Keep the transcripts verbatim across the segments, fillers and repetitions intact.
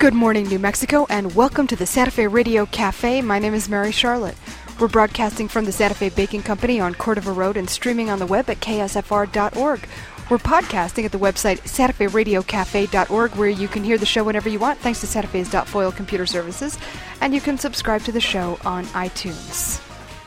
Good morning, New Mexico, and welcome to the Santa Fe Radio Cafe. My name is Mary Charlotte. We're broadcasting from the Santa Fe Baking Company on Cordova Road and streaming on the web at K S F R dot org. We're podcasting at the website Santa Fe Radio Cafe dot org, where you can hear the show whenever you want, thanks to Santa Fe's .foil computer services, and you can subscribe to the show on iTunes.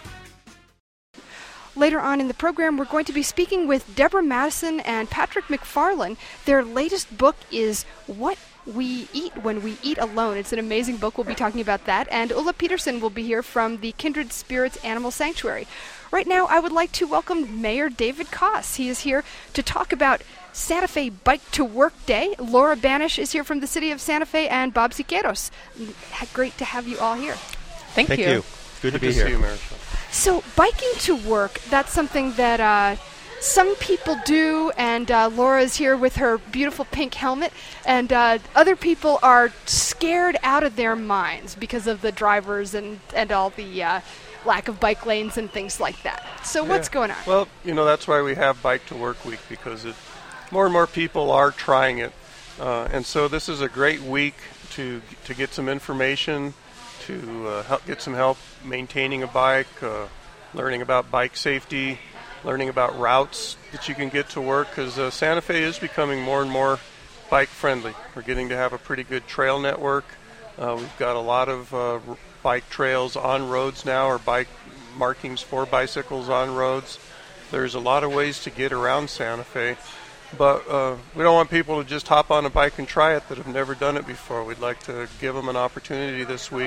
Later on in the program, we're going to be speaking with Deborah Madison and Patrick McFarlane. Their latest book is What We Eat When We Eat Alone. It's an amazing book. We'll be talking about that. And Ulla Peterson will be here from the Kindred Spirits Animal Sanctuary. Right now, I would like to welcome Mayor David Koss. He is here to talk about Santa Fe Bike to Work Day. Laura Banish is here from the city of Santa Fe, and Bob Siqueiros. Great to have you all here. Thank, Thank you. you. Good, Good to be to here. See you, Mary. So, biking to work, that's something that uh, some people do, and uh, Laura is here with her beautiful pink helmet, and uh, other people are scared out of their minds because of the drivers and, and all the uh, lack of bike lanes and things like that. So, Yeah. what's going on? Well, you know, that's why we have Bike to Work Week, because it, more and more people are trying it. Uh, and so this is a great week to to get some information, to uh, help get some help maintaining a bike, uh, learning about bike safety, learning about routes that you can get to work, because uh, Santa Fe is becoming more and more bike friendly. We're getting to have a pretty good trail network. Uh, we've got a lot of uh, r- bike trails on roads now, or bike markings for bicycles on roads. There's a lot of ways to get around Santa Fe, but uh, we don't want people to just hop on a bike and try it that have never done it before. We'd like to give them an opportunity this week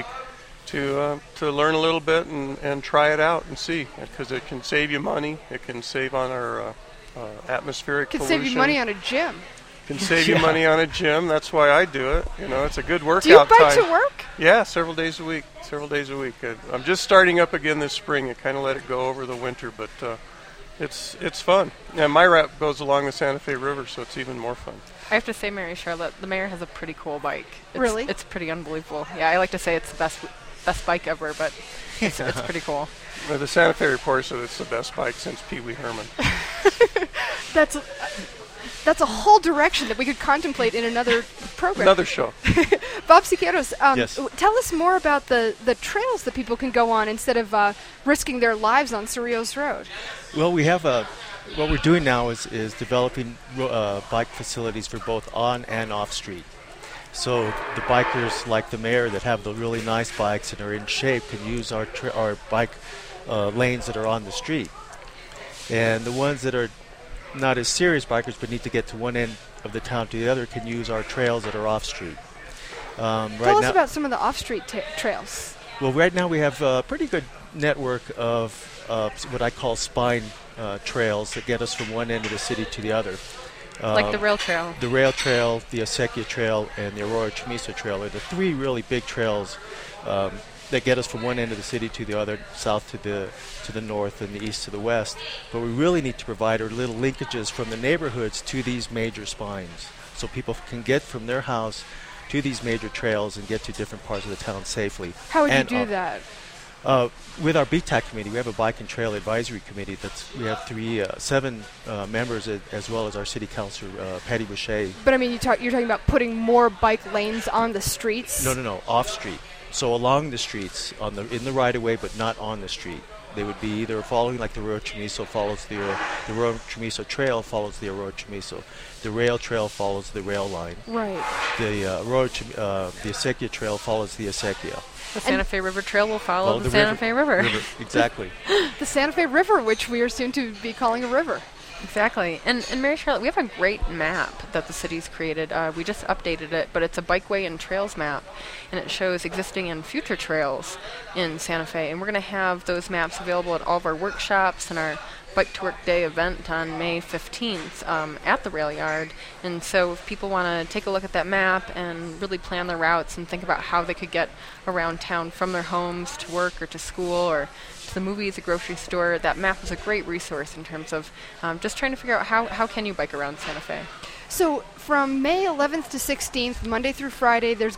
to uh, to learn a little bit and, and try it out and see, because it can save you money. It can save on our uh, uh, atmospheric Can pollution. save you money on a gym. Can save Yeah. you money on a gym. That's why I do it. You know, it's a good workout Do you bike time. to work? Yeah, several days a week. Several days a week. I, I'm just starting up again this spring. I kind of let it go over the winter, but uh, it's it's fun. And my route goes along the Santa Fe River, so it's even more fun. I have to say, Mary Charlotte, the mayor has a pretty cool bike. It's, Really? It's pretty unbelievable. Yeah, I like to say it's the best best bike ever, but it's, it's pretty cool. Well, the Santa Fe Reporter said it's the best bike since Pee Wee Herman. That's a, that's a whole direction that we could contemplate in another program. Another show. Bob Siqueiros, um, Yes. w- tell us more about the, the trails that people can go on instead of uh, risking their lives on Cerrillos Road. Well, we have a. What we're doing now is is developing ro- uh, bike facilities for both on and off street. So the bikers, like the mayor, that have the really nice bikes and are in shape, can use our tra- our bike uh, lanes that are on the street. And the ones that are not as serious bikers but need to get to one end of the town to the other can use our trails that are off street. Um, right Tell us now, about some of the off-street ta trails. Well, right now we have a pretty good network of uh, what I call spine uh, trails that get us from one end of the city to the other. Like the Um, rail trail. The Rail Trail, the Acequia Trail, and the Aurora Chamiso Trail are the three really big trails um, that get us from one end of the city to the other, south to the to the north and the east to the west. But we really need to provide our little linkages from the neighborhoods to these major spines, so people can get from their house to these major trails and get to different parts of the town safely. How would And you do off- that? uh, with our B TAC committee, we have a bike and trail advisory committee. That's we have three, uh, seven uh, members, a- as well as our city councilor uh, Patty Boucher. But I mean, you talk, you're talking about putting more bike lanes on the streets. No, no, no, off street. So along the streets, on the in the right of way, but not on the street. They would be either following, like the Aurora Chamiso follows the uh, the Aurora Chamiso Trail follows the Aurora Chamiso. The rail trail follows the rail line. Right. The uh, Aurora Cham- uh, the Acequia Trail follows the Acequia. The Santa Fe River Trail will follow Well, the, Santa Fe River. Exactly. The Santa Fe River, which we are soon to be calling a river. Exactly. And, and Mary Charlotte, we have a great map that the city's created. Uh, we just updated it, but it's a bikeway and trails map, and it shows existing and future trails in Santa Fe. And we're going to have those maps available at all of our workshops and our Bike to Work Day event on May fifteenth um, at the rail yard. And so if people want to take a look at that map and really plan their routes and think about how they could get around town from their homes to work or to school or to the movies, the grocery store, that map is a great resource in terms of um, just trying to figure out how, how can you bike around Santa Fe. So from May eleventh to sixteenth, Monday through Friday, there's going to be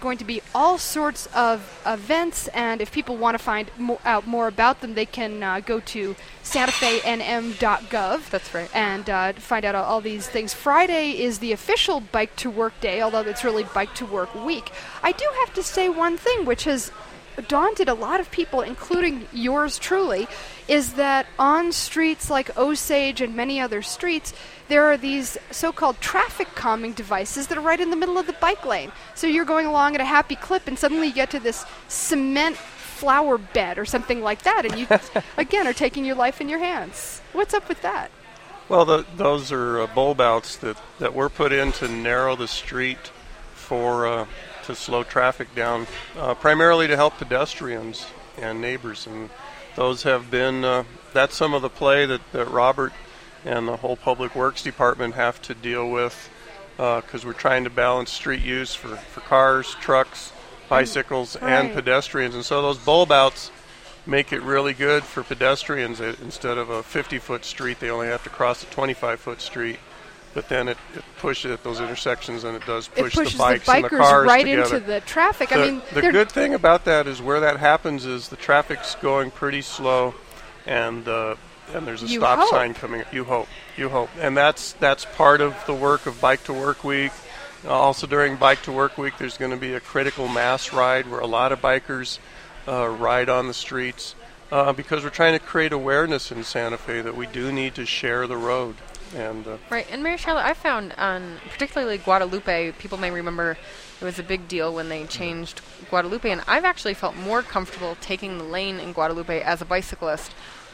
all sorts of events, and if people want to find mo- out more about them, they can uh, go to santa fe n m dot gov. That's right. And uh, find out all, all these things. Friday is the official Bike to Work Day, although it's really Bike to Work Week. I do have to say one thing, which has daunted a lot of people, including yours truly, is that on streets like Osage and many other streets, there are these so-called traffic calming devices that are right in the middle of the bike lane. So you're going along at a happy clip, and suddenly you get to this cement flower bed or something like that, and you, again, are taking your life in your hands. What's up with that? Well, the, those are uh, bulb outs that, that were put in to narrow the street for uh, to slow traffic down, uh, primarily to help pedestrians and neighbors. And those have been, uh, that's some of the play that, that Robert and the whole Public Works Department have to deal with, because uh, we're trying to balance street use for, for cars, trucks, bicycles, right. and pedestrians. And so those bulb outs make it really good for pedestrians. It, instead of a fifty-foot street, they only have to cross a twenty-five-foot street. But then it, it pushes at those intersections, and it does push it pushes the bikes the and the bikers cars right together. into the traffic. The, I mean, the good thing about that is where that happens is the traffic's going pretty slow, and uh, and there's a You stop hope. sign coming. You hope, you hope, and that's that's part of the work of Bike to Work Week. Uh, also during Bike to Work Week, there's going to be a critical mass ride where a lot of bikers uh, ride on the streets uh, because we're trying to create awareness in Santa Fe that we do need to share the road. And uh, Right, and Mary Charlotte, I found on particularly Guadalupe, people may remember it was a big deal when they changed Guadalupe, and I've actually felt more comfortable taking the lane in Guadalupe as a bicyclist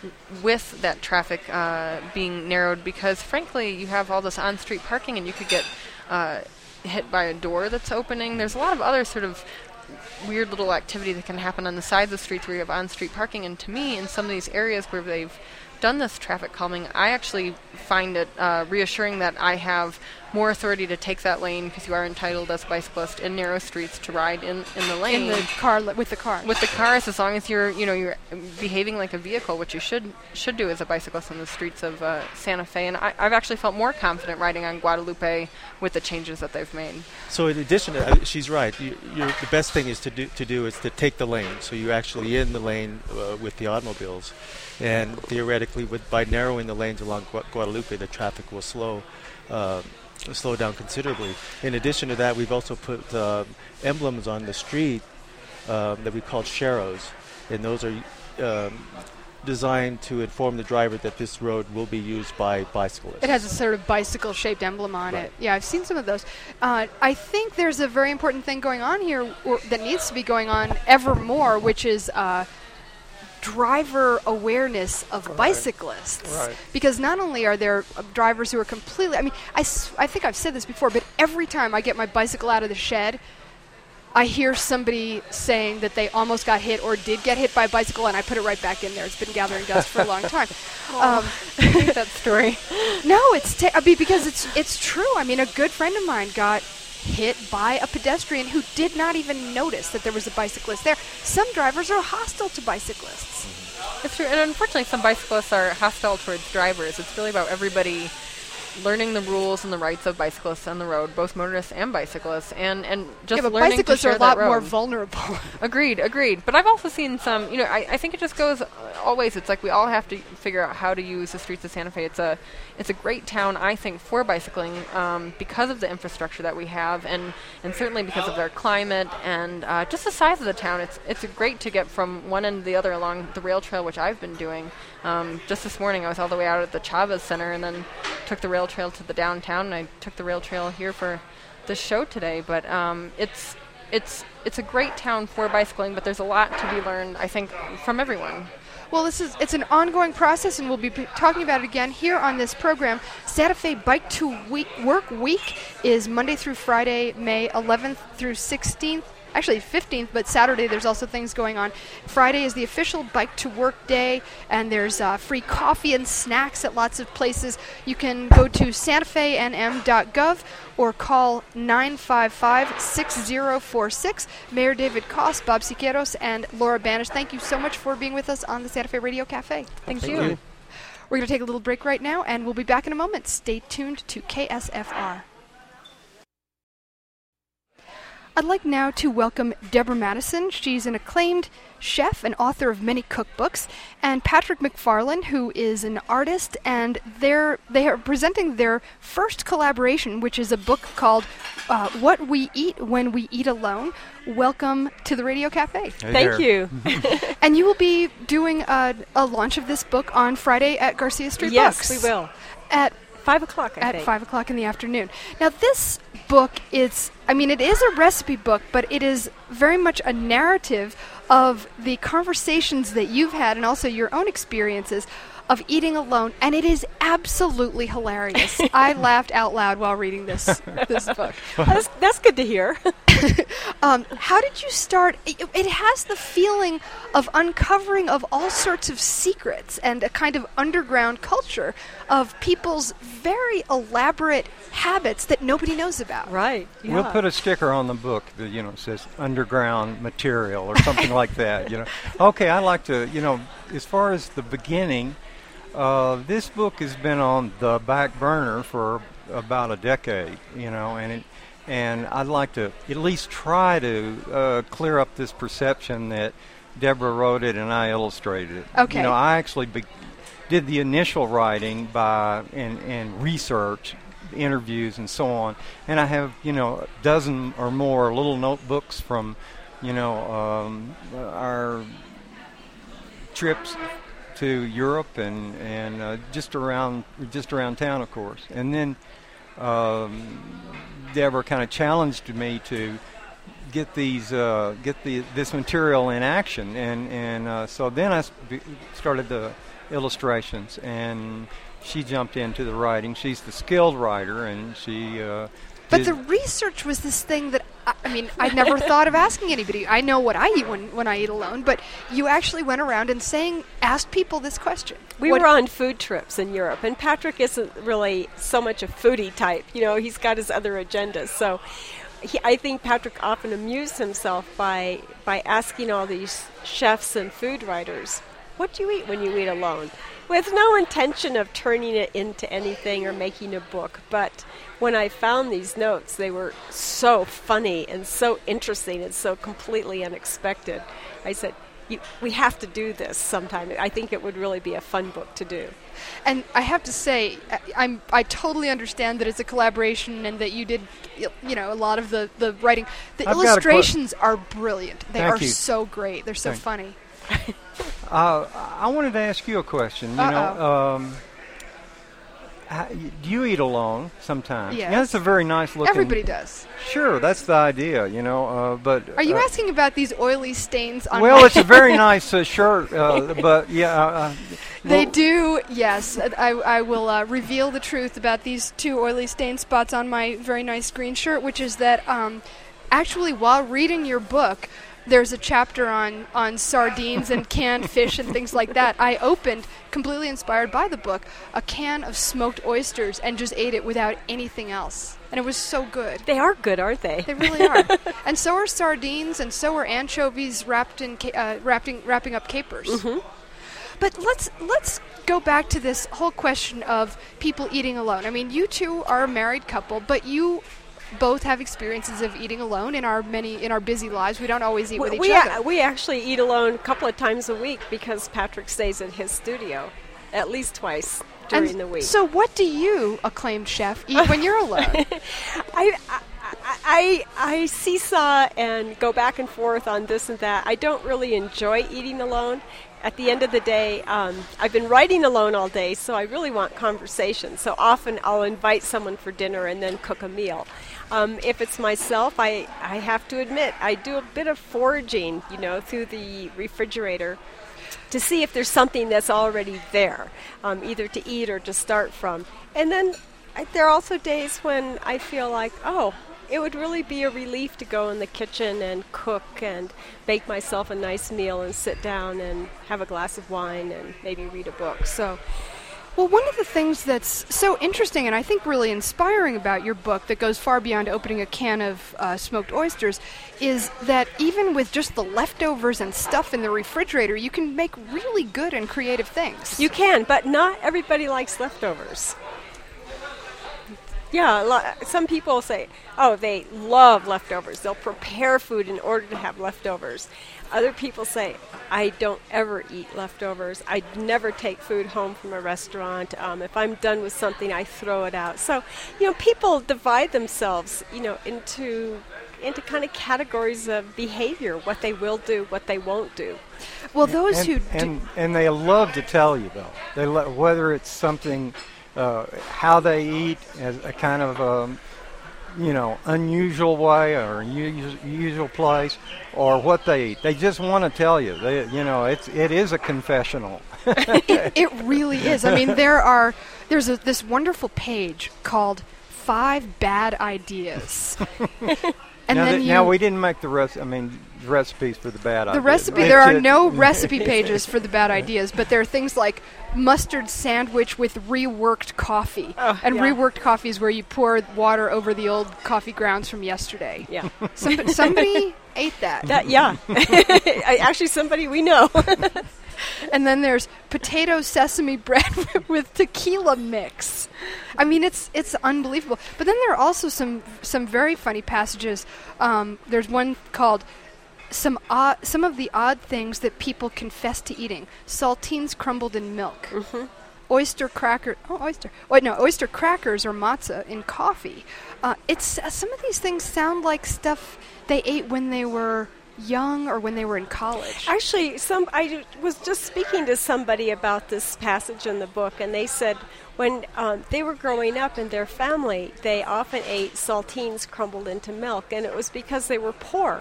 with that traffic uh, being narrowed, because frankly you have all this on-street parking and you could get uh, hit by a door that's opening. There's a lot of other sort of weird little activity that can happen on the sides of streets where you have on-street parking, and to me, in some of these areas where they've done this traffic calming, I actually find it uh, reassuring that I have more authority to take that lane, because you are entitled as a bicyclist in narrow streets to ride in, in the lane. in the car li- with the car. With the cars, as long as you're, you know, you're behaving like a vehicle, which you should should do as a bicyclist on the streets of uh, Santa Fe. And I, I've actually felt more confident riding on Guadalupe with the changes that they've made. So in addition, to, uh, she's right. You, you're, the best thing is to do to do is to take the lane. So you're actually in the lane uh, with the automobiles, and theoretically, with by narrowing the lanes along Gu- Guadalupe, the traffic will slow. Uh, slow down considerably. In addition to that, we've also put uh, emblems on the street uh, that we call sharrows, and those are um, designed to inform the driver that this road will be used by bicyclists. It has a sort of bicycle-shaped emblem on Right. it. Yeah, I've seen some of those. Uh, I think there's a very important thing going on here or that needs to be going on ever more, which is uh, driver awareness of Right. bicyclists. Right. Because not only are there uh, drivers who are completely, I mean, I, s- I think I've said this before, but every time I get my bicycle out of the shed, I hear somebody saying that they almost got hit or did get hit by a bicycle, and I pit it right back in there. It's been gathering dust for a long time. Um, I hate that story. no, it's ta- I mean, because it's it's true. I mean, a good friend of mine got hit by a pedestrian who did not even notice that there was a bicyclist there. Some drivers are hostile to bicyclists. It's true, and unfortunately some bicyclists are hostile towards drivers. It's really about everybody learning the rules and the rights of bicyclists on the road, both motorists and bicyclists, and, and just yeah, but learning bicyclists to are share a lot that more road. vulnerable. Agreed, agreed. But I've also seen some, you know, I, I think it just goes uh, always, it's like we all have to figure out how to use the streets of Santa Fe. It's a it's a great town, I think, for bicycling um, because of the infrastructure that we have, and, and certainly because of their climate and uh, just the size of the town. It's it's great to get from one end to the other along the rail trail, which I've been doing. Um, just this morning I was all the way out at the Chavez Center and then took the rail trail to the downtown, and I took the rail trail here for the show today. But um, it's it's it's a great town for bicycling, but there's a lot to be learned, I think, from everyone. Well, this is it's an ongoing process, and we'll be p- talking about it again here on this program. Santa Fe Bike to Week Work Week is Monday through Friday, May eleventh through sixteenth. Actually, fifteenth, but Saturday there's also things going on. Friday is the official Bike to Work Day, and there's uh, free coffee and snacks at lots of places. You can go to santa fe n m dot gov or call nine five five, six zero four six. Mayor David Koss, Bob Siqueiros, and Laura Banish, thank you so much for being with us on the Santa Fe Radio Cafe. Thank, Thank you. you. We're going to take a little break right now, and we'll be back in a moment. Stay tuned to K S F R. I'd like now to welcome Deborah Madison. She's an acclaimed chef and author of many cookbooks, and Patrick McFarlane, who is an artist, and they're they are presenting their first collaboration, which is a book called uh, What We Eat When We Eat Alone. Welcome to the Radio Cafe. Hey Thank there. you. And you will be doing a, a launch of this book on Friday at Garcia Street Yes, Books. we will. At Five o'clock, I at think. five o'clock in the afternoon. Now, this book is, I mean, it is a recipe book, but it is very much a narrative of the conversations that you've had and also your own experiences of eating alone, and it is absolutely hilarious. I laughed out loud while reading this this book. That's, that's good to hear. Um, how did you start? It, it has the feeling of uncovering of all sorts of secrets and a kind of underground culture of people's very elaborate habits that nobody knows about. Right. Yeah. We'll put a sticker on the book that, you know, says underground material or something like that, you know. Okay, I like to, you know, as far as the beginning, uh, this book has been on the back burner for about a decade, you know, and it, and I'd like to at least try to uh, clear up this perception that Deborah wrote it and I illustrated it. Okay. You know, I actually be- did the initial writing by and, and research, interviews and so on, and I have, you know, a dozen or more little notebooks from, you know, um, our trips to Europe and and uh, just around just around town, of course. And then um, Deborah kind of challenged me to get these uh, get the this material in action, and and uh, so then I sp- started the illustrations, and she jumped into the writing. She's the skilled writer, and she. Uh, But did- the research was this thing that, I, I mean, I never thought of asking anybody. I know what I eat when, when I eat alone, but you actually went around and saying, asked people this question. We What- were on food trips in Europe, and Patrick isn't really so much a foodie type. You know, he's got his other agendas. So he, I think Patrick often amused himself by by asking all these chefs and food writers, what do you eat when you eat alone? With no intention of turning it into anything or making a book. But when I found these notes, they were so funny and so interesting and so completely unexpected. I said, You, we have to do this sometime. I think it would really be a fun book to do. And I have to say, I, I'm I totally understand that it's a collaboration and that you did, you know, a lot of the, the writing. The I've got a que- illustrations are brilliant. They Thank are you. so great. They're so Thank- funny. Uh, I wanted to ask you a question. You know, um, how, do you eat alone sometimes? Yes. Yeah, that's a very nice looking. Everybody does. Sure, that's the idea. You know, uh, but Are you uh, asking about these oily stains on well, my it's a very nice uh, shirt, uh, but yeah. Uh, They well, do, yes. I, I will uh, reveal the truth about these two oily stain spots on my very nice green shirt, which is that um, actually while reading your book, there's a chapter on, on sardines and canned fish and things like that. I opened, completely inspired by the book, a can of smoked oysters and just ate it without anything else. And it was so good. They are good, aren't they? They really are. And so are sardines, and so are anchovies wrapped in ca- uh, wrapping wrapping up capers. Mm-hmm. But let's let's go back to this whole question of people eating alone. I mean, you two are a married couple, but you both have experiences of eating alone in our many in our busy lives. We don't always eat we, with each we, other. a- we actually eat alone a couple of times a week because Patrick stays at his studio at least twice during And the week. So, what do you, acclaimed chef, eat when you're alone? I, I, I, I seesaw and go back and forth on this and that. I don't really enjoy eating alone. At the end of the day, um, I've been writing alone all day, so I really want conversation. So often I'll invite someone for dinner and then cook a meal. Um, if it's myself, I, I have to admit, I do a bit of foraging, you know, through the refrigerator to see if there's something that's already there, um, either to eat or to start from. And then I, there are also days when I feel like, oh, it would really be a relief to go in the kitchen and cook and make myself a nice meal and sit down and have a glass of wine and maybe read a book. So, Well, one of the things that's so interesting and I think really inspiring about your book that goes far beyond opening a can of uh, smoked oysters is that even with just the leftovers and stuff in the refrigerator, you can make really good and creative things. you can, but not everybody likes leftovers. Yeah, a lot, some people say, oh, they love leftovers. They'll prepare food in order to have leftovers. Other people say, I don't ever eat leftovers. I never take food home from a restaurant. Um, if I'm done with something, I throw it out. So, you know, people divide themselves, you know, into into kind of categories of behavior, what they will do, what they won't do. Well, those and, who and, do, and they love to tell you, though. They lo- whether it's something, uh, how they eat as a kind of, um, you know, unusual way or unusual, usual place, or what they eat. They just want to tell you. They, you know, it's it is a confessional. it, it really is. I mean, there are there's a, this wonderful page called Five Bad Ideas. And now, then that, you, now we didn't make the rest. I mean, the recipes for the bad the ideas. recipe. right? There are It's- no recipe pages for the bad ideas, but there are things like mustard sandwich with reworked coffee. Oh, and yeah. reworked coffee is where you pour water over the old coffee grounds from yesterday. Yeah. Somebody, somebody ate that. That, yeah. I, actually, somebody we know. And then there's potato sesame bread with tequila mix. I mean, it's it's unbelievable. But then there are also some some very funny passages. Um, there's one called some odd, some of the odd things that people confess to eating: saltines crumbled in milk, Mm-hmm. oyster cracker. Oh, oyster. Wait, no, oyster crackers or matzah in coffee. Uh, it's uh, some of these things sound like stuff they ate when they were young or when they were in college. Actually, some I d- was just speaking to somebody about this passage in the book, and they said when um, they were growing up in their family, they often ate saltines crumbled into milk, and it was because they were poor.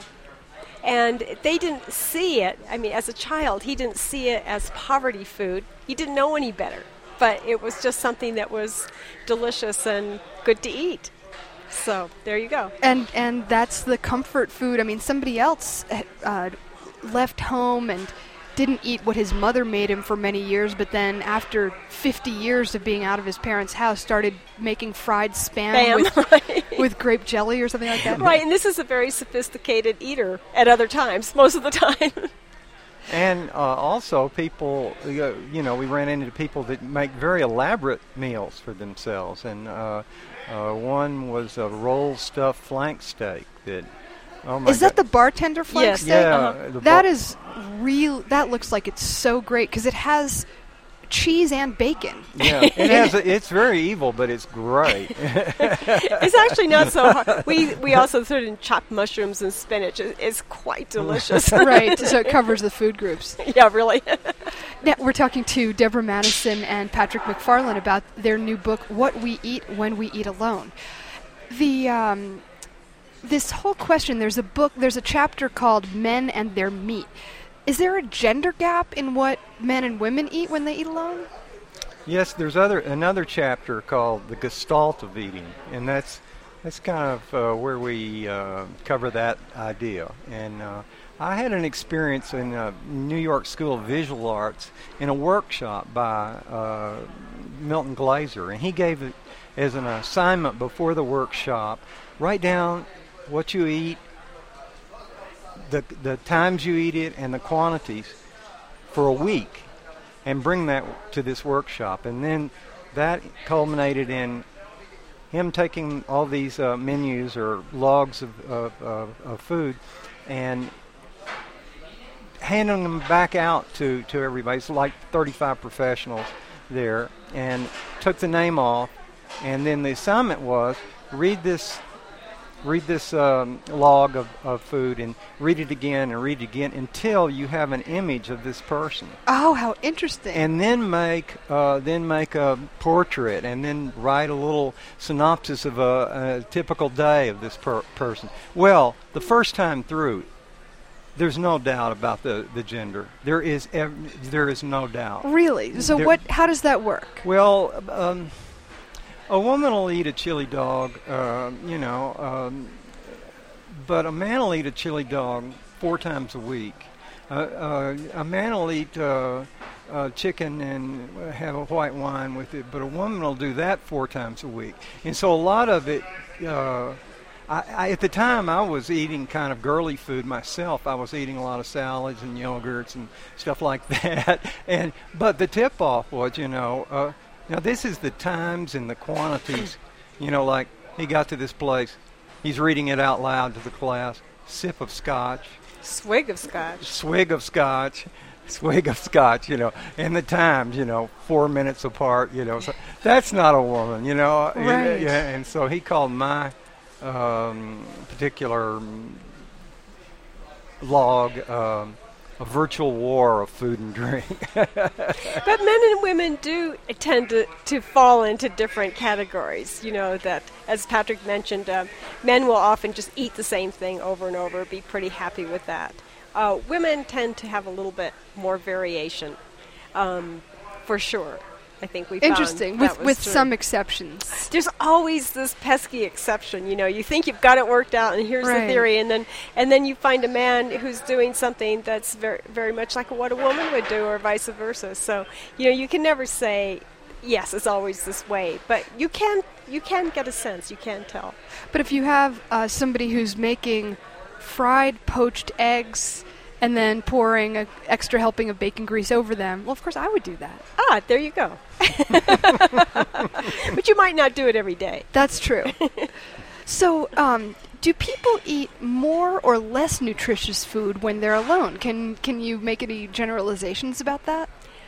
And they didn't see it. I mean, as a child, he didn't see it as poverty food. He didn't know any better. But it was just something that was delicious and good to eat. So there you go. And and that's the comfort food. I mean, somebody else uh, left home and didn't eat what his mother made him for many years, but then after fifty years of being out of his parents' house, started making fried spam Bam, with, right. with grape jelly or something like that. Right, and this is a very sophisticated eater at other times, most of the time. And uh, also, people, uh, you know, we ran into people that make very elaborate meals for themselves. And uh, uh, one was a roll stuffed flank steak that, oh my Is that God. the bartender flank Yes. steak? Yeah. Uh-huh. the That bar- is real. That looks like it's so great because it has cheese and bacon. Yeah, it has a, it's very evil, but it's great. It's actually not so hard. We we also threw in chopped mushrooms and spinach. It, it's quite delicious. Right, so it covers the food groups. Yeah, really. Now, we're talking to Deborah Madison and Patrick McFarlane about their new book, What We Eat When We Eat Alone. The um, this whole question, there's a book, there's a chapter called Men and Their Meat. Is there a gender gap in what men and women eat when they eat alone? Yes, there's other another chapter called The Gestalt of Eating, and that's that's kind of uh, where we uh, cover that idea. And uh, I had an experience in uh, New York School of Visual Arts in a workshop by uh, Milton Glaser, and he gave it as an assignment before the workshop, write down what you eat, the the times you eat it, and the quantities for a week, and bring that to this workshop. And then that culminated in him taking all these uh, menus or logs of, of, of, of food and handing them back out to, to everybody. It's like thirty-five professionals there, and took the name off. And then the assignment was read this read this um, log of, of food and read it again and read it again until you have an image of this person. Oh, how interesting. And then make uh, then make a portrait, and then write a little synopsis of a, a typical day of this per- person. Well, the first time through, there's no doubt about the, the gender. There is ev- there is no doubt. Really? So There- what? How does that work? Well, um, a woman will eat a chili dog, uh, you know, um, but a man will eat a chili dog four times a week. Uh, uh, a man will eat uh, uh, chicken and have a white wine with it, but a woman will do that four times a week. And so a lot of it, uh, I, I, at the time I was eating kind of girly food myself. I was eating a lot of salads and yogurts and stuff like that. And but the tip-off was, you know, uh, now this is the times and the quantities You know, like he got to this place, he's reading it out loud to the class, sip of scotch, Swig of scotch. swig of scotch, swig of scotch, you know, and the times, you know, four minutes apart, you know. So that's not a woman, you know. Right. Yeah, and so he called my um, particular log um, a virtual war of food and drink. But men and women do tend to, to fall into different categories. You know, that, as Patrick mentioned, uh, men will often just eat the same thing over and over, be pretty happy with that. Uh, women tend to have a little bit more variation, um, for sure. I think we Interesting, found with that was with true. some exceptions. There's always this pesky exception. You know, you think you've got it worked out, and here's Right. the theory, and then and then you find a man who's doing something that's very very much like what a woman would do, or vice versa. So, you know, you can never say yes, it's always this way, but you can you can get a sense, you can tell. But if you have uh, somebody who's making fried poached eggs and then pouring an extra helping of bacon grease over them, well, of course I would do that. Ah, there you go. But you might not do it every day. That's true. So, um, do people eat more or less nutritious food when they're alone? Can can you make any generalizations about that?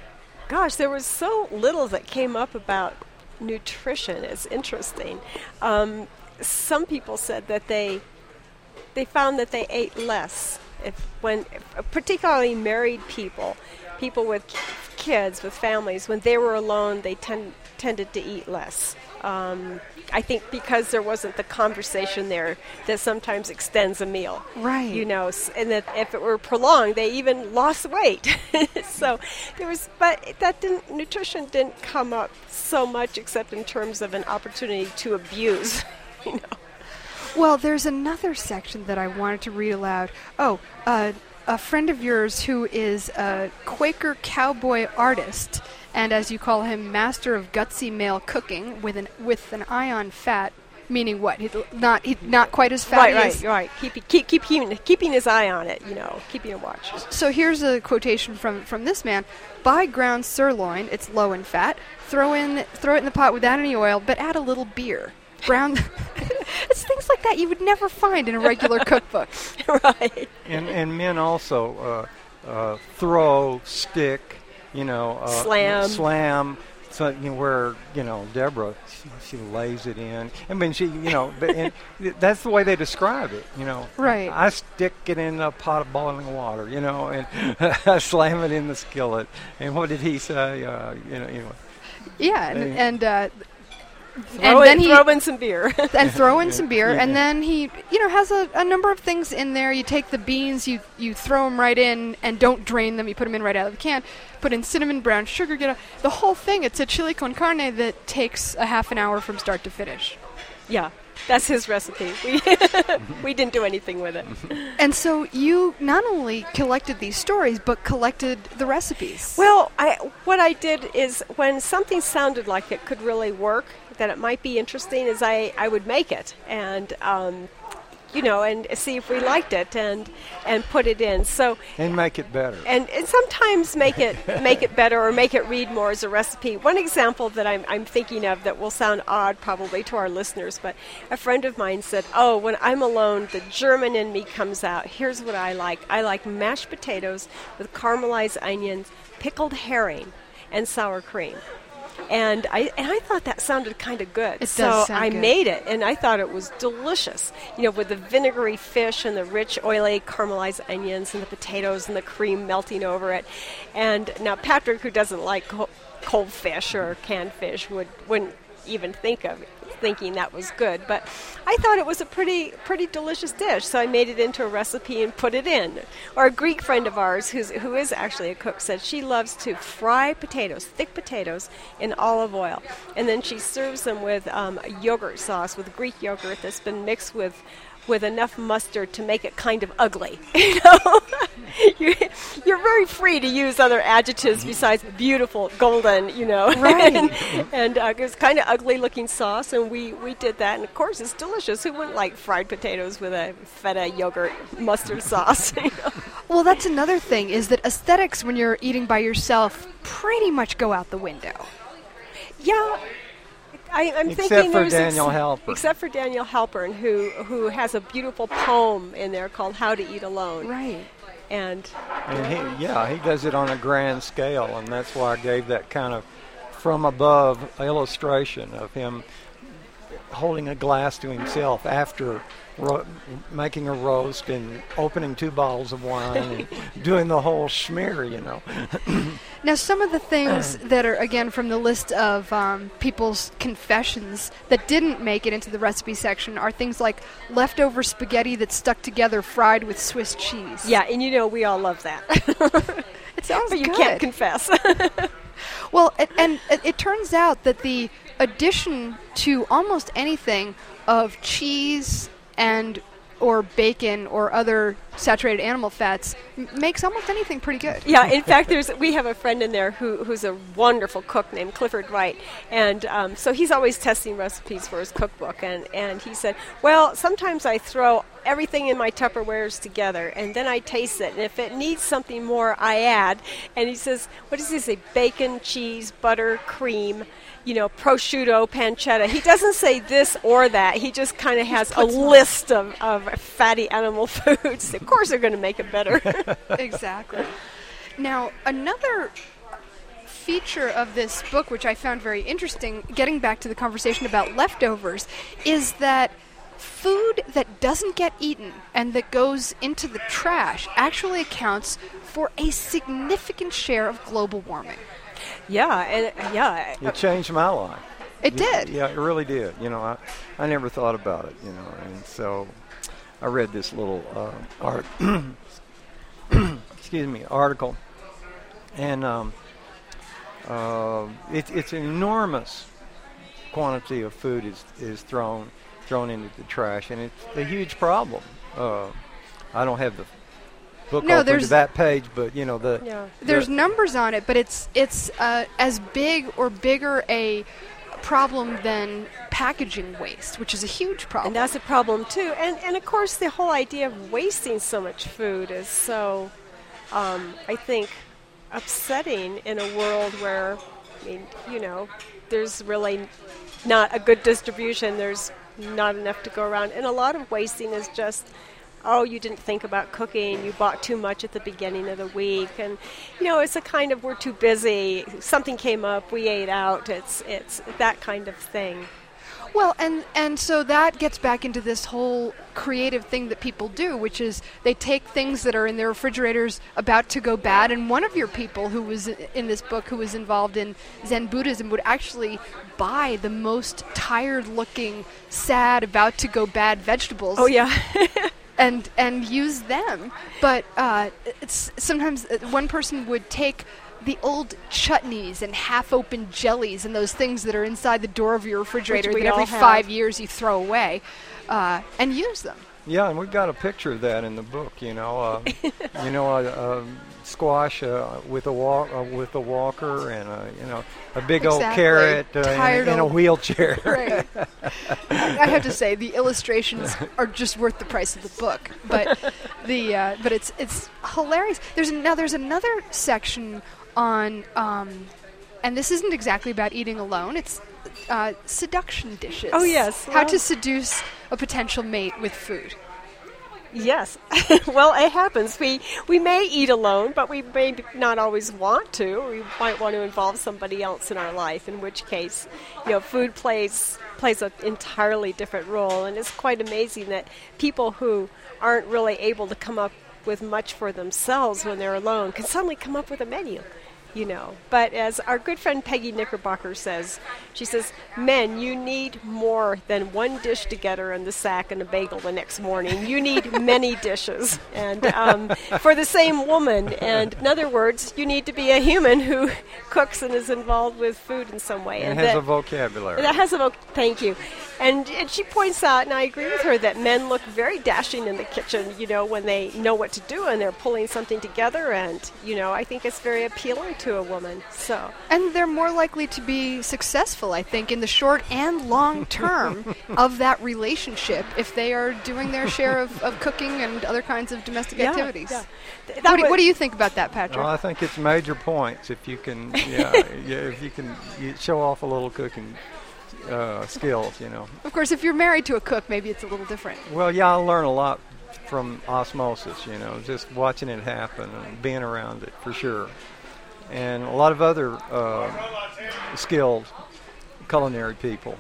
Gosh, there was so little that came up about nutrition. It's interesting. Um, some people said that they they found that they ate less. If when, particularly married people, people with kids, with families, when they were alone, they tend, tended to eat less. Um, I think because there wasn't the conversation there that sometimes extends a meal. Right. You know, s- and that if it were prolonged, they even lost weight. So there was, but that didn't, nutrition didn't come up so much except in terms of an opportunity to abuse, you know. Well, there's another section that I wanted to read aloud. Oh, uh, a friend of yours who is a Quaker cowboy artist, and as you call him, master of gutsy male cooking with an with an eye on fat, meaning what? He'd l- not he not quite as fat. Right, as- right, right. Keep, keep, keep, keeping, keeping his eye on it, you know, keeping a watch. So here's a quotation from, from this man: "Buy ground sirloin; it's low in fat. Throw in throw it in the pot without any oil, but add a little beer. Brown." It's things like that you would never find in a regular cookbook. Right. and and men also uh, uh, throw, stick, you know, uh, Slam. slam. So you know, where you know Deborah, she, she lays it in. I mean, she, you know, but and th- that's the way they describe it. You know, Right. I stick it in a pot of boiling water. You know, and I slam it in the skillet. And what did he say? Uh, you know, anyway. Yeah, and, They- and uh, Throw, and in, then he throw in some beer. and throw in some beer, Yeah. and then he, you know, has a, a number of things in there. You take the beans, you you throw them right in, and don't drain them. You put them in right out of the can. Put in cinnamon, brown sugar, get a, the whole thing. It's a chili con carne that takes a half an hour from start to finish. Yeah, that's his recipe. We, we didn't do anything with it. And so you not only collected these stories, but collected the recipes. Well, I, what I did is when something sounded like it could really work, that it might be interesting, is I, I would make it and, um, you know, and see if we liked it and and put it in. So And make it better. and, and sometimes make it make it better or make it read more as a recipe. One example that I'm, I'm thinking of that will sound odd probably to our listeners, but a friend of mine said, oh, when I'm alone, the German in me comes out. Here's what I like. I like mashed potatoes with caramelized onions, pickled herring, and sour cream. And I and I thought that sounded kind of good. It does so sound I good. made it, and I thought it was delicious. You know, with the vinegary fish and the rich, oily, caramelized onions and the potatoes and the cream melting over it. And now Patrick, who doesn't like co- cold fish or canned fish, would wouldn't even think of it, thinking that was good. But I thought it was a pretty pretty delicious dish, so I made it into a recipe and put it in. Or a Greek friend of ours, who's who is actually a cook, said she loves to fry potatoes, thick potatoes, in olive oil, and then she serves them with um, a yogurt sauce, with Greek yogurt that's been mixed with with enough mustard to make it kind of ugly. You know, you're, you're very free to use other adjectives besides beautiful, golden. You know, Right. and and uh, it's kind of ugly-looking sauce, and we, we did that, and of course it's delicious. Who wouldn't like fried potatoes with a feta yogurt mustard sauce? You know? Well, that's another thing, is that aesthetics when you're eating by yourself pretty much go out the window. Yeah. I, I'm Except thinking for there's Daniel ex- Halpern. Except for Daniel Halpern, who who has a beautiful poem in there called "How to Eat Alone." Right. And And he, yeah, he does it on a grand scale, and that's why I gave that kind of from above illustration of him holding a glass to himself after ro- making a roast and opening two bottles of wine and doing the whole schmear, you know. Now, some of the things that are, again, from the list of um, people's confessions that didn't make it into the recipe section are things like leftover spaghetti that's stuck together fried with Swiss cheese. yeah, and you know we all love that. It sounds But you good. can't confess. Well, it, and it, it turns out that the addition to almost anything of cheese and or bacon or other saturated animal fats m- makes almost anything pretty good. Yeah, in fact, there's we have a friend in there who who's a wonderful cook named Clifford Wright, and um, so he's always testing recipes for his cookbook, and, and he said, well, sometimes I throw everything in my Tupperwares together, and then I taste it, and if it needs something more, I add. And he says, what does he say? Bacon, cheese, butter, cream, you know, prosciutto, pancetta. He doesn't say this or that. He just kind of has a list of, of fatty animal foods. Of course they're going to make it better. Exactly. Now, another feature of this book, which I found very interesting, getting back to the conversation about leftovers, is that food that doesn't get eaten and that goes into the trash actually accounts for a significant share of global warming. Yeah, and yeah. It changed my life. It did. Yeah, it really did. You know, I, I never thought about it, you know, and so I read this little uh, art, excuse me, article, and um, uh, it, it's an enormous quantity of food is, is thrown thrown into the trash, and it's a huge problem. Uh, I don't have the book No, open to there's- that page, but, you know, the... Yeah. There's the- numbers on it, but it's it's uh, as big or bigger a problem than packaging waste, which is a huge problem. And that's a problem too. And and of course the whole idea of wasting so much food is so, um, I think, upsetting in a world where, I mean, you know, there's really not a good distribution. There's not enough to go around, and a lot of wasting is just, oh, you didn't think about cooking, you bought too much at the beginning of the week, and you know, it's a kind of we're too busy, something came up, we ate out, it's it's that kind of thing. Well, and, and so that gets back into this whole creative thing that people do, which is they take things that are in their refrigerators about to go bad, and one of your people who was in this book who was involved in Zen Buddhism would actually buy the most tired-looking, sad, about-to-go-bad vegetables. Oh yeah. and and use them. But uh, it's sometimes uh, one person would take the old chutneys and half-open jellies and those things that are inside the door of your refrigerator Which we that every all have. five years you throw away, uh, and use them. Yeah, and we've got a picture of that in the book. You know, uh, you know, a, a squash uh, with a walk uh, with a walker, and a, you know, a big old Exactly. carrot uh, Tired in, in a old- wheelchair. Right. I have to say the illustrations are just worth the price of the book, but the uh, but it's it's hilarious. There's an, now there's another section on, um, and this isn't exactly about eating alone. It's uh, seduction dishes. Oh, yes. How Well- to seduce a potential mate with food. Yes. Well, it happens. We we may eat alone, but we may not always want to. We might want to involve somebody else in our life, in which case, you know, food plays plays an entirely different role. And it's quite amazing that people who aren't really able to come up with much for themselves when they're alone can suddenly come up with a menu. You know, but as our good friend Peggy Knickerbocker says, she says, men, you need more than one dish together in the sack and a bagel the next morning. You need many dishes, and um, for the same woman. And in other words, you need to be a human who cooks and is involved with food in some way. And and has that, a vocabulary. that has a voc- thank you. And, and she points out, and I agree with her, that men look very dashing in the kitchen, you know, when they know what to do and they're pulling something together. And, you know, I think it's very appealing to a woman. So, And they're more likely to be successful, I think, in the short and long term of that relationship if they are doing their share of, of cooking and other kinds of domestic yeah, activities. yeah. Th- that What do, was- what do you think about that, Patrick? Well, I think it's major points if you can, yeah, yeah if you can you show off a little cooking uh, skills, you know. Of course, if you're married to a cook, maybe it's a little different. Well, yeah, I learn a lot from osmosis, you know, just watching it happen and being around it for sure. And a lot of other uh, skilled culinary people.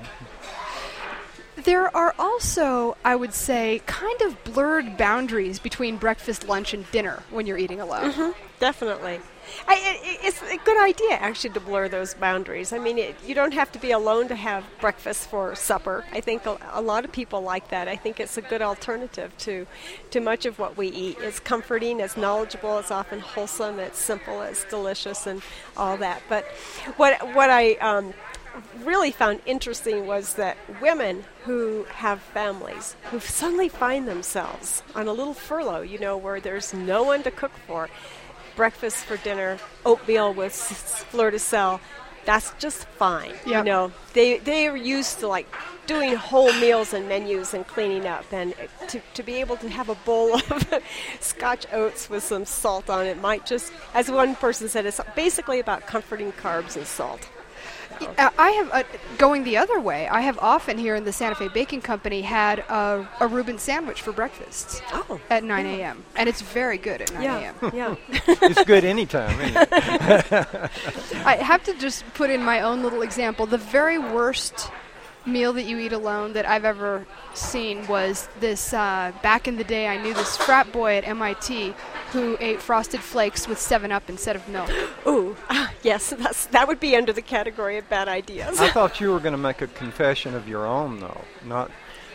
There are also, I would say, kind of blurred boundaries between breakfast, lunch, and dinner when you're eating alone. Mm-hmm, definitely. I, it, it's a good idea, actually, to blur those boundaries. I mean, it, you don't have to be alone to have breakfast for supper. I think a, a lot of people like that. I think it's a good alternative to, to much of what we eat. It's comforting, it's knowledgeable, it's often wholesome, it's simple, it's delicious, and all that. But what what I um, really found interesting was that women who have families, who suddenly find themselves on a little furlough, you know, where there's no one to cook for, breakfast for dinner, oatmeal with fleur de sel, that's just fine. Yep. You know, they they are used to like doing whole meals and menus and cleaning up, and to to be able to have a bowl of Scotch oats with some salt on it might just, as one person said, it's basically about comforting carbs and salt. Uh, I have, uh, going the other way, I have often here in the Santa Fe Baking Company had a, a Reuben sandwich for breakfast Oh, at nine a.m. And it's very good at nine yeah, a.m. yeah. It's good anytime, isn't it? I have to just put in my own little example. The very worst meal that you eat alone that I've ever seen was this, uh, back in the day, I knew this frat boy at M I T who ate Frosted Flakes with seven up instead of milk. Ooh, ah, yes, that's, that would be under the category of bad ideas. I thought you were going to make a confession of your own, though. Not.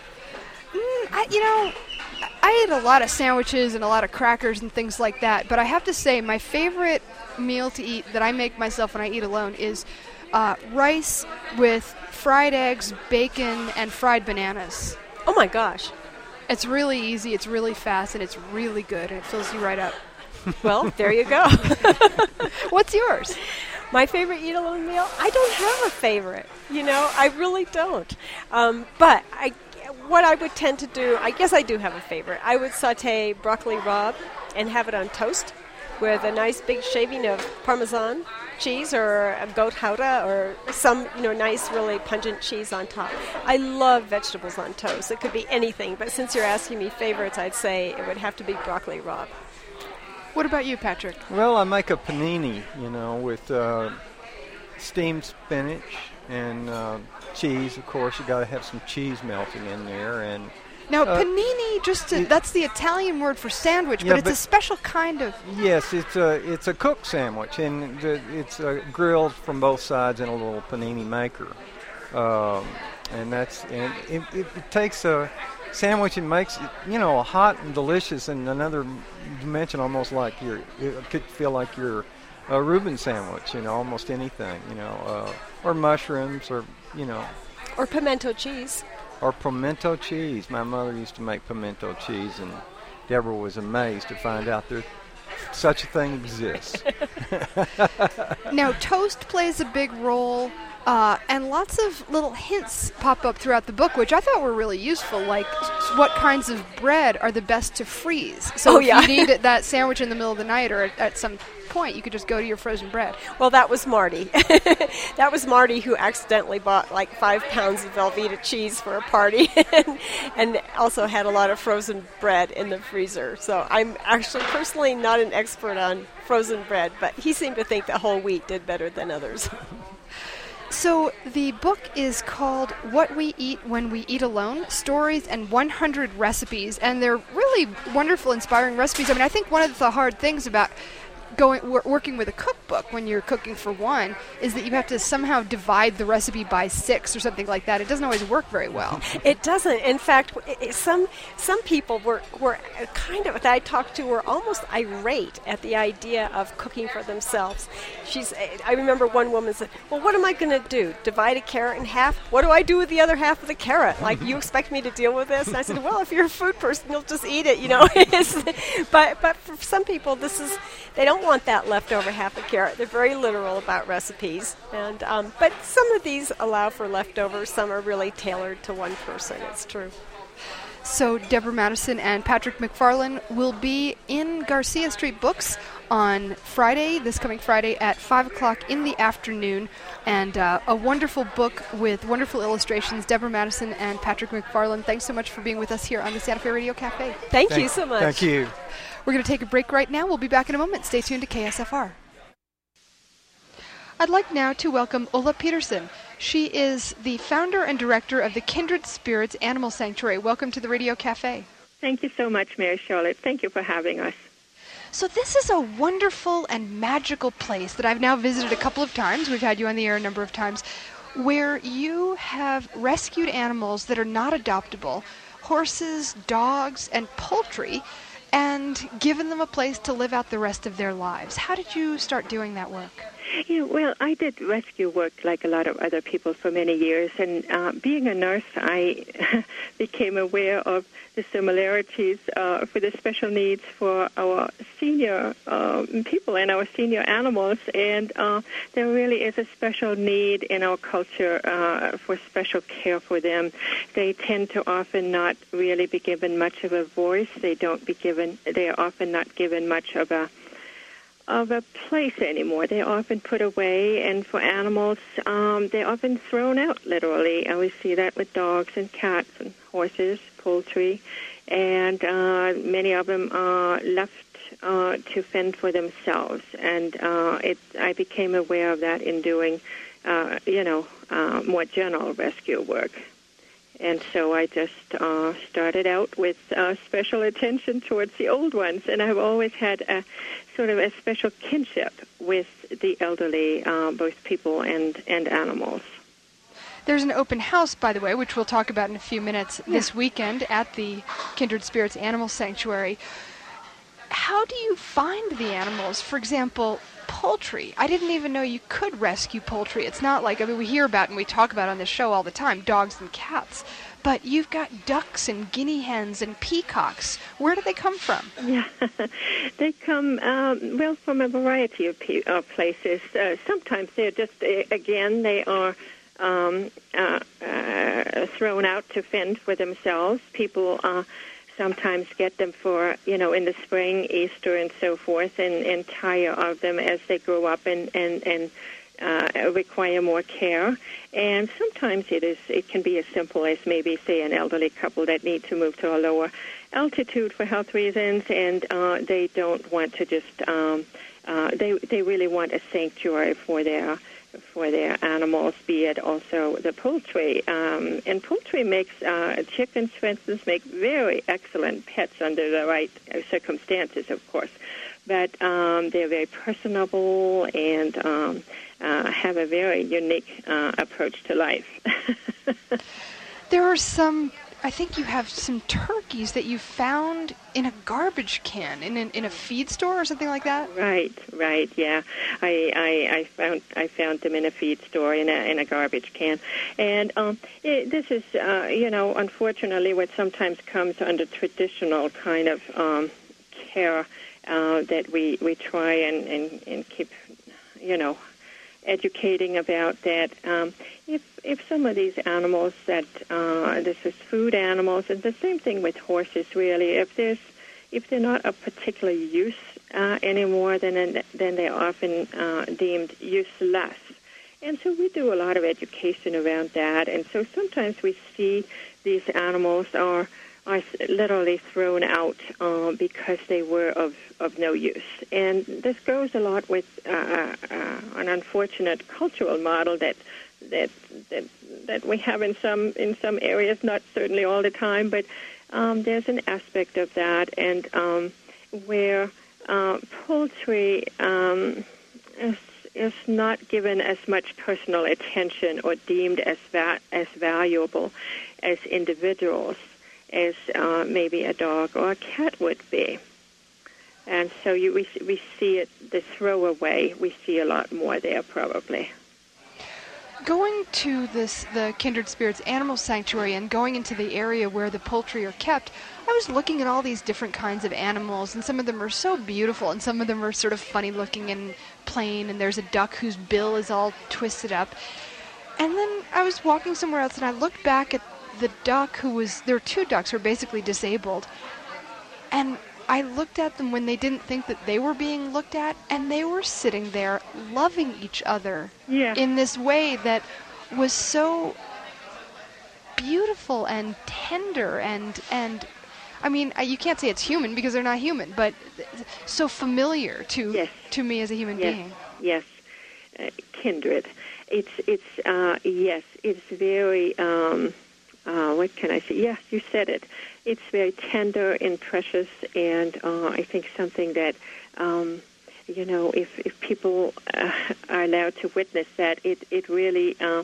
Mm, I, you know, I ate a lot of sandwiches and a lot of crackers and things like that, but I have to say my favorite meal to eat that I make myself when I eat alone is uh, rice with fried eggs, bacon, and fried bananas. Oh my gosh. It's really easy, it's really fast, and it's really good, and it fills you right up. Well, there you go. What's yours? My favorite eat-alone meal? I don't have a favorite. You know, I really don't. Um, but I, what I would tend to do, I guess I do have a favorite. I would saute broccoli rabe and have it on toast with a nice big shaving of Parmesan cheese or a goat gouda or some, you know, nice, really pungent cheese on top. I love vegetables on toast. It could be anything, but since you're asking me favorites, I'd say it would have to be broccoli rabe. What about you, Patrick? Well, I make a panini, you know, with uh, steamed spinach and uh, cheese. Of course, you got to have some cheese melting in there. And Now, uh, panini, just to, it- that's the Italian word for sandwich, Yeah, but it's but- a special kind of... yes, it's a it's a cooked sandwich, and the, it's uh, grilled from both sides in a little panini maker. Um, and that's and it, it, it takes a sandwich and makes it, you know, hot and delicious in another dimension, almost like you're, it could feel like you're a Reuben sandwich, you know, almost anything, you know, uh, or mushrooms, or, you know, Or pimento cheese. or pimento cheese. My mother used to make pimento cheese, and Deborah was amazed to find out there such a thing exists. Now, toast plays a big role, uh, and lots of little hints pop up throughout the book, which I thought were really useful, like s- what kinds of bread are the best to freeze. So Oh, if yeah. you need that sandwich in the middle of the night or at, at some point, you could just go to your frozen bread. Well, that was Marty. That was Marty who accidentally bought like five pounds of Velveeta cheese for a party and, and also had a lot of frozen bread in the freezer. So I'm actually personally not an expert on frozen bread, but he seemed to think that whole wheat did better than others. So the book is called What We Eat When We Eat Alone, Stories and one hundred Recipes, and they're really wonderful, inspiring recipes. I mean, I think one of the hard things about going wor- working with a cookbook when you're cooking for one is that you have to somehow divide the recipe by six or something like that. It doesn't always work very well. It doesn't. In fact, i- i- some some people were, were kind of, that I talked to, were almost irate at the idea of cooking for themselves. She's. I remember one woman said, well, what am I going to do? Divide a carrot in half? What do I do with the other half of the carrot? Like, you expect me to deal with this? And I said, well, if you're a food person, you'll just eat it, you know. It's- but, but for some people, this is, they don't want that leftover half a carrot. They're very literal about recipes. And um, but some of these allow for leftovers. Some are really tailored to one person. It's true. So Deborah Madison and Patrick McFarlane will be in Garcia Street Books on Friday, this coming Friday at five o'clock in the afternoon. And uh, a wonderful book with wonderful illustrations. Deborah Madison and Patrick McFarlane, thanks so much for being with us here on the Santa Fe Radio Cafe. Thank, Thank you so much. Thank you. We're going to take a break right now. We'll be back in a moment. Stay tuned to K S F R. I'd like now to welcome Ulla Peterson. She is the founder and director of the Kindred Spirits Animal Sanctuary. Welcome to the Radio Cafe. Thank you so much, Mary Charlotte. Thank you for having us. So this is a wonderful and magical place that I've now visited a couple of times. We've had you on the air a number of times, where you have rescued animals that are not adoptable, horses, dogs, and poultry, and given them a place to live out the rest of their lives. How did you start doing that work? Yeah, well, I did rescue work like a lot of other people for many years, and uh, being a nurse, I became aware of the similarities uh, for the special needs for our senior uh, people and our senior animals, and uh, there really is a special need in our culture uh, for special care for them. They tend to often not really be given much of a voice. They don't be given. They are often not given much of a of a place anymore. They're often put away, and for animals, um, they're often thrown out, literally. And we see that with dogs and cats and horses, poultry, and uh, many of them are left uh, to fend for themselves. And uh, it, I became aware of that in doing, uh, you know, uh, more general rescue work. And so I just uh, started out with uh, special attention towards the old ones, and I've always had a sort of a special kinship with the elderly, uh, both people and, and animals. There's an open house, by the way, which we'll talk about in a few minutes, yeah. this weekend at the Kindred Spirits Animal Sanctuary. How do you find the animals? For example, poultry. I didn't even know you could rescue poultry. It's not like, I mean, we hear about and we talk about on this show all the time, dogs and cats. But you've got ducks and guinea hens and peacocks. Where do they come from? Yeah, they come, um, well, from a variety of pe- uh, places. Uh, sometimes they're just, uh, again, they are um, uh, uh, thrown out to fend for themselves. People uh, sometimes get them for, you know, in the spring, Easter, and so forth, and, and tire of them as they grow up and, and, and Uh, require more care. And sometimes it is it can be as simple as maybe, say, an elderly couple that need to move to a lower altitude for health reasons, and uh, they don't want to just um, uh, they they really want a sanctuary for their for their animals, be it also the poultry. Um, and poultry makes uh, chickens, for instance, make very excellent pets under the right circumstances, of course. But um, they're very personable and um, uh, have a very unique uh, approach to life. There are some, I think you have some turkeys that you found in a garbage can, in an, in a feed store or something like that? Right, right, yeah. I, I, I found I found them in a feed store in a in a garbage can, and um, it, this is uh, you know, unfortunately, what sometimes comes under traditional kind of um, care. Uh, that we, we try and, and, and keep, you know, educating about that. Um, if if some of these animals that uh, this is food animals, and the same thing with horses, really. If there's if they're not of particular use uh, anymore, then then they're often uh, deemed useless. And so we do a lot of education around that. And so sometimes we see these animals are. are literally thrown out uh, because they were of, of no use. And this goes a lot with uh, uh, an unfortunate cultural model that that that that we have in some in some areas, not certainly all the time, but um, there's an aspect of that, and um, where uh, poultry um, is is not given as much personal attention or deemed as va- as valuable as individuals as uh, maybe a dog or a cat would be. And so you, we, we see it, the throwaway, we see a lot more there probably. Going to this, the Kindred Spirits Animal Sanctuary, and going into the area where the poultry are kept, I was looking at all these different kinds of animals, and some of them are so beautiful, and some of them are sort of funny looking and plain, and there's a duck whose bill is all twisted up. And then I was walking somewhere else, and I looked back at the duck who was, there were two ducks who were basically disabled, and I looked at them when they didn't think that they were being looked at, and they were sitting there loving each other Yeah. in this way that was so beautiful and tender and and I mean, I- you can't say it's human because they're not human, but so familiar to Yes. to me as a human Yes. being. Yes, uh, kindred. It's it's uh, yes, it's very. Um, uh, what can I say? Yes, you said it. It's very tender and precious, and uh, I think something that, um, you know, if if people uh, are allowed to witness that, it it really uh,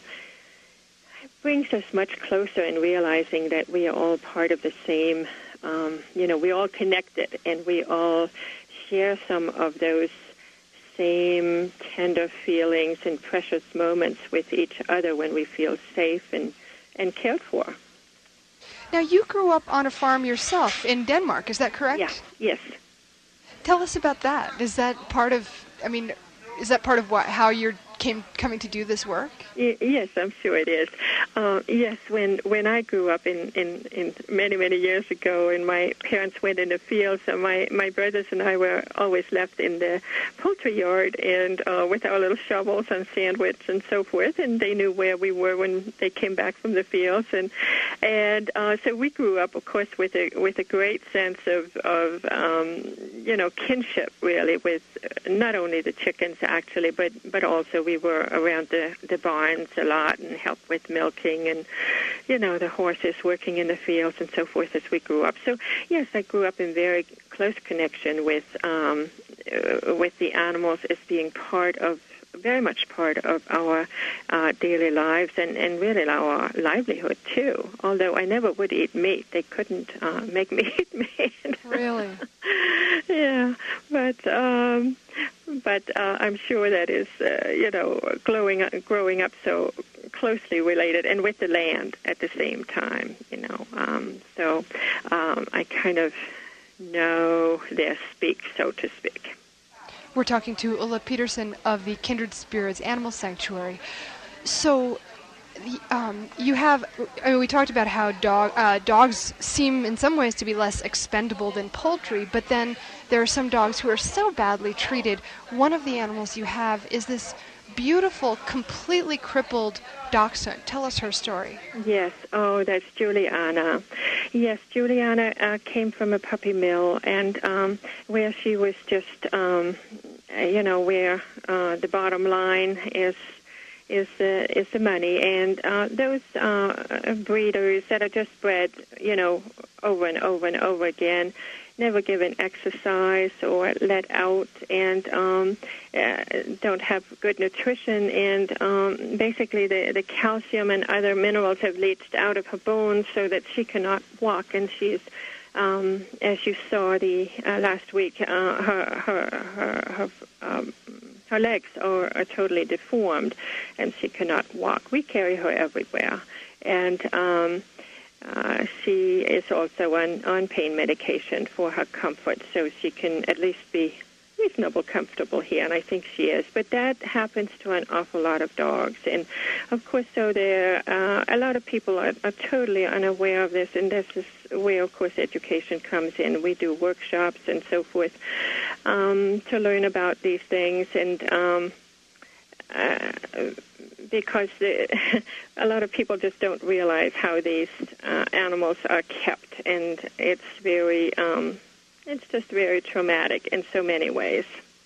brings us much closer in realizing that we are all part of the same. Um, you know, we're all connected, and we all share some of those same tender feelings and precious moments with each other when we feel safe and, and cared for. Now, you grew up on a farm yourself in Denmark, is that correct? Yeah, yes. Tell us about that. Is that part of, I mean, is that part of what, how you're came coming to do this work? Y- yes, I'm sure it is. Uh, yes, when when I grew up in, in, in many, many years ago, and my parents went in the fields, and my, my brothers and I were always left in the poultry yard and uh, with our little shovels and sandwich and so forth, and they knew where we were when they came back from the fields, and and uh, so we grew up, of course, with a with a great sense of of um, you know kinship, really, with not only the chickens actually, but but also we were around the, the barns a lot and helped with milking and, you know, the horses working in the fields and so forth as we grew up. So, yes, I grew up in very close connection with um, uh, with the animals as being part of, very much part of our uh, daily lives and, and really our livelihood, too. Although I never would eat meat. They couldn't uh, make me eat meat. Really? Yeah, but... Um, But uh, I'm sure that is, uh, you know, growing up, growing up so closely related, and with the land at the same time, you know. Um, so um, I kind of know their speak, so to speak. We're talking to Ulla Peterson of the Kindred Spirits Animal Sanctuary. So, the, um, you have, I mean, we talked about how dog, uh, dogs seem in some ways to be less expendable than poultry, but then there are some dogs who are so badly treated. One of the animals you have is this beautiful, completely crippled dachshund. Tell us her story. Yes. Oh, that's Juliana. Yes, Juliana uh, came from a puppy mill, and um, where she was just, um, you know, where uh, the bottom line is is the is the money, and uh, those uh, breeders that are just bred, you know, over and over and over again, never given exercise or let out, and um, uh, don't have good nutrition, and um, basically the, the calcium and other minerals have leached out of her bones so that she cannot walk, and she's, um, as you saw the uh, last week, uh, her her her, her um, her legs are, are totally deformed, and she cannot walk. We carry her everywhere, and um, uh, she is also on, on pain medication for her comfort, so she can at least be reasonable comfortable here, and I think she is. But that happens to an awful lot of dogs, and of course, so there uh, a lot of people are, are totally unaware of this, and this is where, of course, education comes in. We do workshops and so forth um, to learn about these things, and um, uh, because the, a lot of people just don't realize how these uh, animals are kept, and it's very um, it's just very traumatic in so many ways.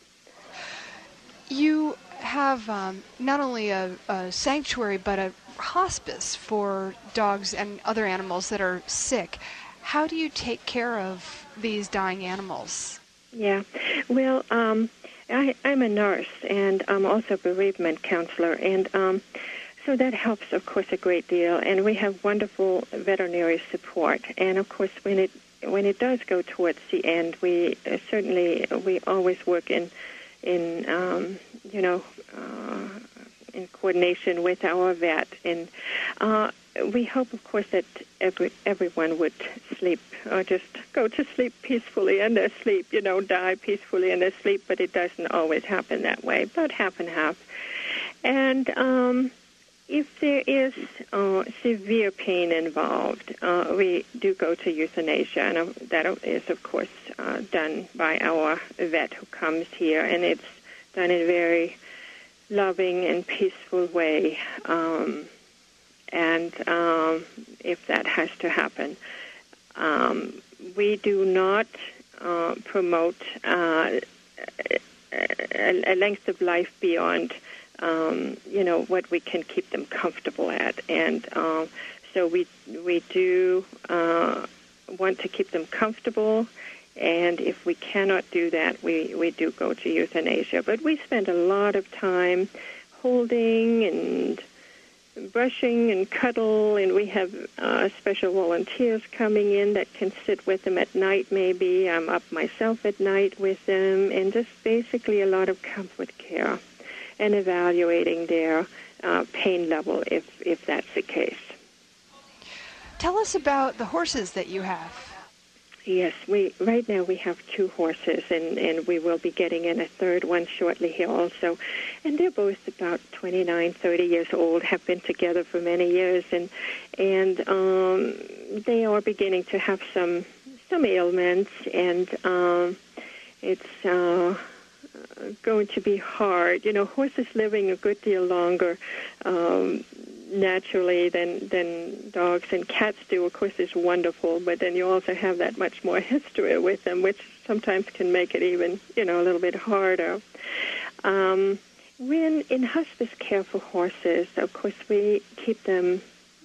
You have um, not only a, a sanctuary, but a hospice for dogs and other animals that are sick. How do you take care of these dying animals? Yeah, well, um, I, I'm a nurse, and I'm also a bereavement counselor, and um, so that helps, of course, a great deal. And we have wonderful veterinary support, and of course, when it when it does go towards the end, we uh, certainly we always work in in um, you know uh, in coordination with our vet, and uh, we hope, of course, that every everyone would sleep or just go to sleep peacefully in their sleep, you know, die peacefully in their sleep. But it doesn't always happen that way, about half and half. And um, if there is uh, severe pain involved, uh, we do go to euthanasia, and uh, that is, of course, uh, done by our vet who comes here, and it's done in a very loving and peaceful way. Um, and um, if that has to happen, um, we do not uh, promote uh, a, a length of life beyond Um, you know, what we can keep them comfortable at. And um, so we we do uh, want to keep them comfortable, and if we cannot do that, we, we do go to euthanasia. But we spend a lot of time holding and brushing and cuddle, and we have uh, special volunteers coming in that can sit with them at night maybe. I'm up myself at night with them, and just basically a lot of comfort care and evaluating their uh, pain level if, if that's the case. Tell us about the horses that you have. Yes, we right now we have two horses, and, and we will be getting in a third one shortly here also. And they're both about twenty-nine, thirty years old, have been together for many years, and and um, they are beginning to have some some ailments, and um, it's uh, going to be hard. You know, horses living a good deal longer um, naturally than than dogs and cats do, of course, is wonderful, but then you also have that much more history with them, which sometimes can make it even, you know, a little bit harder. Um, when in hospice care for horses, of course, we keep them,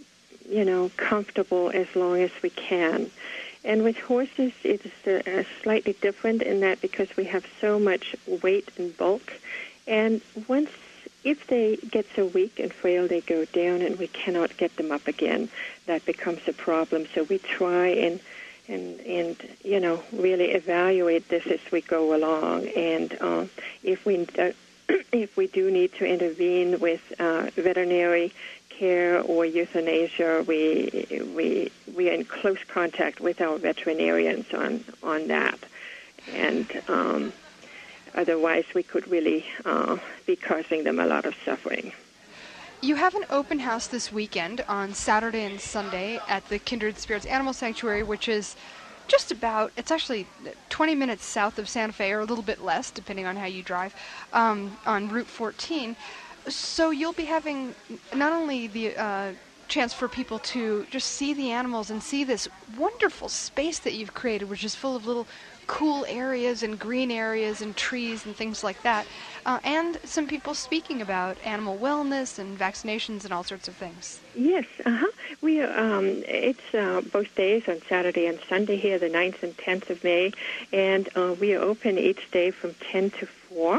you know, comfortable as long as we can. And with horses, it's uh, slightly different in that because we have so much weight and bulk. And once, if they get so weak and frail, they go down and we cannot get them up again. That becomes a problem. So we try and, and, and you know, really evaluate this as we go along. And uh, if we uh, if we do need to intervene with uh, veterinary care or euthanasia, we we we are in close contact with our veterinarians on on that, and um, otherwise we could really uh, be causing them a lot of suffering. You have an open house this weekend on Saturday and Sunday at the Kindred Spirits Animal Sanctuary, which is just about, it's actually twenty minutes south of Santa Fe, or a little bit less, depending on how you drive, um, on Route fourteen. So you'll be having not only the uh, chance for people to just see the animals and see this wonderful space that you've created, which is full of little cool areas and green areas and trees and things like that, uh, and some people speaking about animal wellness and vaccinations and all sorts of things. Yes, uh-huh. We um, it's uh, both days on Saturday and Sunday here, the ninth and tenth of May, and uh, we are open each day from ten to four.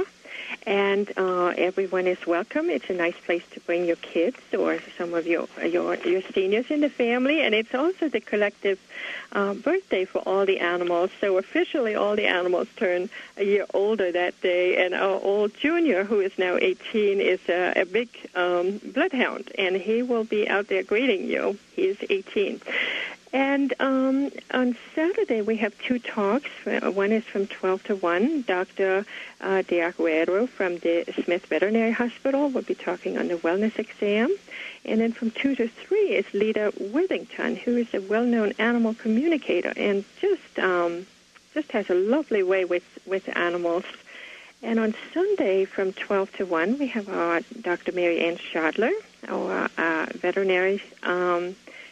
And uh, everyone is welcome. It's a nice place to bring your kids or some of your your, your seniors in the family. And it's also the collective uh, birthday for all the animals. So officially all the animals turn a year older that day. And our old junior, who is now eighteen, is a, a big um, bloodhound. And he will be out there greeting you. He's eighteen. And um, on Saturday, we have two talks. One is from twelve to one. Doctor Uh, De Aguero from the Smith Veterinary Hospital will be talking on the wellness exam. And then from two to three is Lita Worthington, who is a well-known animal communicator and just um, just has a lovely way with, with animals. And on Sunday from twelve to one, we have our Doctor Mary Ann Schadler, our uh, veterinary um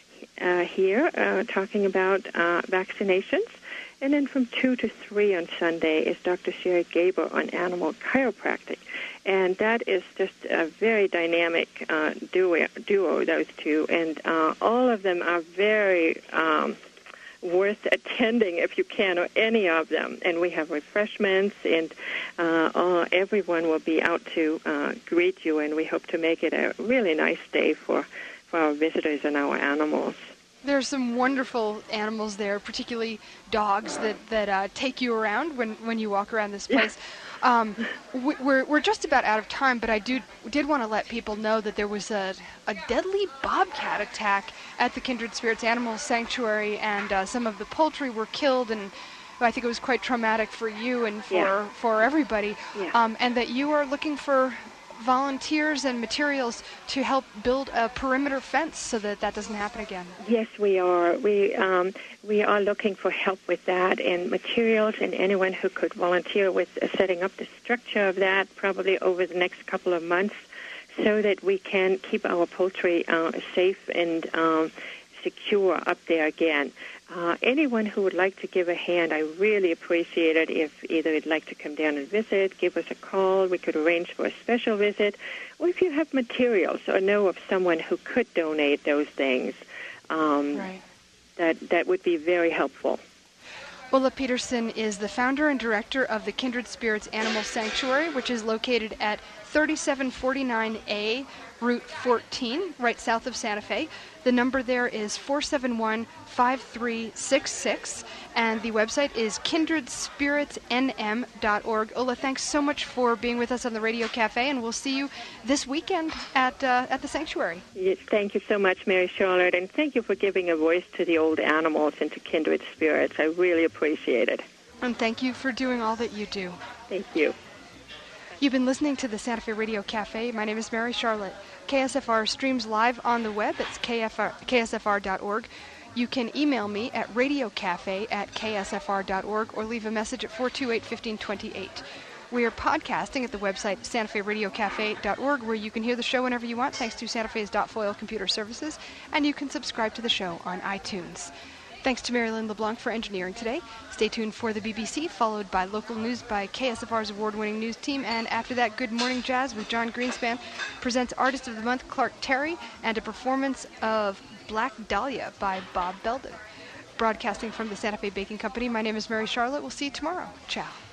Uh, here, uh, talking about uh, vaccinations. And then from two to three on Sunday is Doctor Sherry Gaber on animal chiropractic. And that is just a very dynamic uh, duo, duo, those two. And uh, all of them are very um, worth attending if you can, or any of them. And we have refreshments, and uh, all, everyone will be out to uh, greet you, and we hope to make it a really nice day for for our visitors and our animals. There's some wonderful animals there, particularly dogs that, that uh, take you around when, when you walk around this place. Um, we, we're, we're just about out of time, but I do, did want to let people know that there was a, a deadly bobcat attack at the Kindred Spirits Animal Sanctuary, and uh, some of the poultry were killed, and I think it was quite traumatic for you and for, yeah. for everybody, yeah. um, and that you are looking for volunteers and materials to help build a perimeter fence so that that doesn't happen again. Yes, we are. We um, we are looking for help with that and materials, and anyone who could volunteer with uh, setting up the structure of that probably over the next couple of months, so that we can keep our poultry uh, safe and um, secure up there again. Uh, anyone who would like to give a hand, I really appreciate it. If either you'd like to come down and visit, give us a call. We could arrange for a special visit. Or if you have materials or know of someone who could donate those things, um, Right. that, that would be very helpful. Ulla Peterson is the founder and director of the Kindred Spirits Animal Sanctuary, which is located at thirty-seven forty-nine A, Route fourteen, right south of Santa Fe. The number there is four seven one, five three six six, and the website is kindred spirits n m dot org. Ulla, thanks so much for being with us on the Radio Cafe, and we'll see you this weekend at uh, at the sanctuary. Yes, thank you so much, Mary Charlotte, and thank you for giving a voice to the old animals and to kindred spirits. I really appreciate it. And thank you for doing all that you do. Thank you. You've been listening to the Santa Fe Radio Cafe. My name is Mary Charlotte. K S F R streams live on the web. It's K F R, K S F R dot org. You can email me at radiocafe at K S F R dot org or leave a message at four two eight, one five two eight. We are podcasting at the website Santa Fe Radio Cafe dot org, where you can hear the show whenever you want, thanks to Santa Fe's Dotfoil computer services, and you can subscribe to the show on iTunes. Thanks to Marilyn LeBlanc for engineering today. Stay tuned for the B B C, followed by local news by K S F R's award-winning news team, and after that, Good Morning Jazz with John Greenspan presents Artist of the Month Clark Terry and a performance of Black Dahlia by Bob Belden. Broadcasting from the Santa Fe Baking Company, my name is Mary Charlotte. We'll see you tomorrow. Ciao.